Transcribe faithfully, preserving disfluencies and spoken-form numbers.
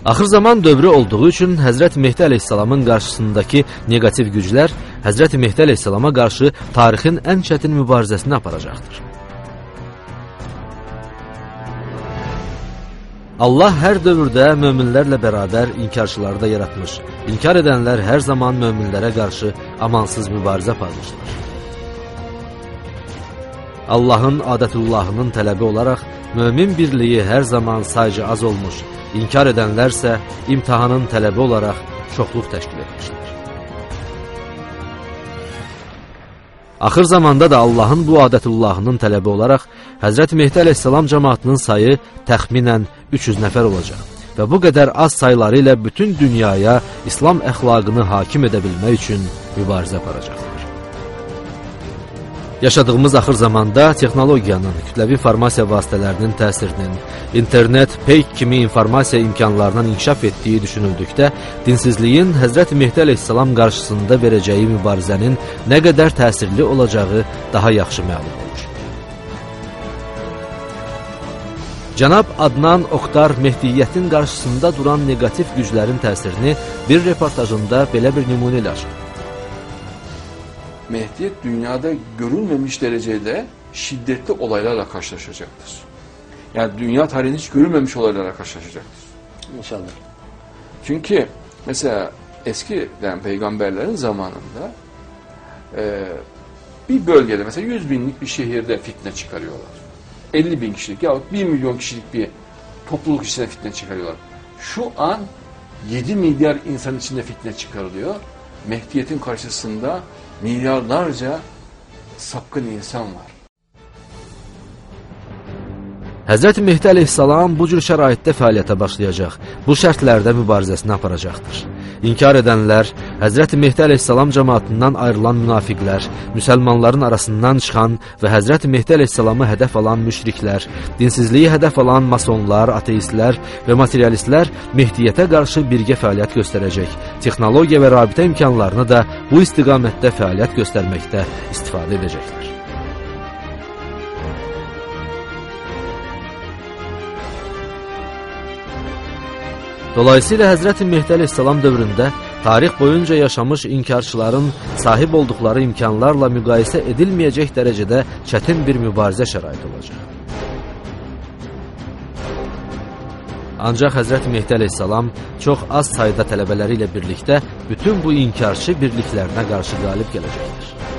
Axır zaman dövrü olduğu üçün Həzrət Mehdi əleyhissalamın qarşısındakı negativ güclər Həzrət Mehdi əleyhissalama qarşı tarixin ən çətin mübarizəsini aparacaqdır. Allah hər dövrdə möminlərlə bərabər inkarçıları da yaratmış. İnkar edənlər hər zaman möminlərə qarşı amansız mübarizə aparmışlar. Allahın adətullahının tələbi olaraq mömin birliyi hər zaman sayca az olmuş, inkar edənlərsə imtihanın tələbi olaraq çoxluq təşkil etmişlər. Axır zamanda da Allahın bu adətullahının tələbi olaraq Həzrət Mehdi əleyhissalam cəmaatının sayı təxminən üç yüz nəfər olacaq və bu qədər az sayıları ilə bütün dünyaya İslam əxlaqını hakim edə bilmək üçün mübarizə aparacaqlar. Yaşadığımız axır zamanda texnologiyanın, kütləvi informasiya vasitələrinin təsirinin, internet, peyk kimi informasiya imkanlarının inkişaf etdiyi düşünüldükdə, dinsizliyin Həzrət Mehdi əleyhissalam qarşısında verəcəyi mübarizənin nə qədər təsirli olacağı daha yaxşı məlum olur. Cənab Adnan Oktar Mehdiyyətin qarşısında duran negativ güclərin təsirini bir reportajında belə bir nümunə ilə açır. Mehdiyet dünyada görülmemiş derecede şiddetli olaylarla karşılaşacaktır. Yani dünya tarihinde hiç görülmemiş olaylarla karşılaşacaktır. İnşallah. Çünkü mesela eskiden peygamberlerin zamanında e, bir bölgede mesela yüz binlik bir şehirde fitne çıkarıyorlar. elli bin kişilik yahut bir milyon kişilik bir topluluk içinde fitne çıkarıyorlar. Şu an yedi milyar insan içinde fitne çıkarılıyor. Mehdiyet'in karşısında milyarlarca sapkın insan var. Həzrət Mehdi əleyhissalam bu cür şəraitdə fəaliyyətə başlayacaq, bu şərtlərdə mübarizəsini aparacaqdır. İnkar edənlər, Həzrət Mehdi əleyhissalam cəmaatından ayrılan münafiqlər, müsəlmanların arasından çıxan və Həzrət Mehdi əleyhissalamı hədəf alan müşriklər, dinsizliyi hədəf alan masonlar, ateistlər və materialistlər Mehdiyyətə qarşı birgə fəaliyyət göstərəcək, texnologiya və rabitə imkanlarını da bu istiqamətdə fəaliyyət göstərməkdə istifadə edəcəklər. Dolayısıyla Həzrət Mehdi əleyhissalam dövründə tarix boyunca yaşamış inkarçıların sahib olduqları imkanlarla müqayisə edilməyəcək dərəcədə çətin bir mübarizə şəraiti olacaq. Ancaq Həzrət Mehdi əleyhissalam çox az sayda tələbələri ilə birlikdə bütün bu inkarçı birliklərinə qarşı qalib gələcəkdir.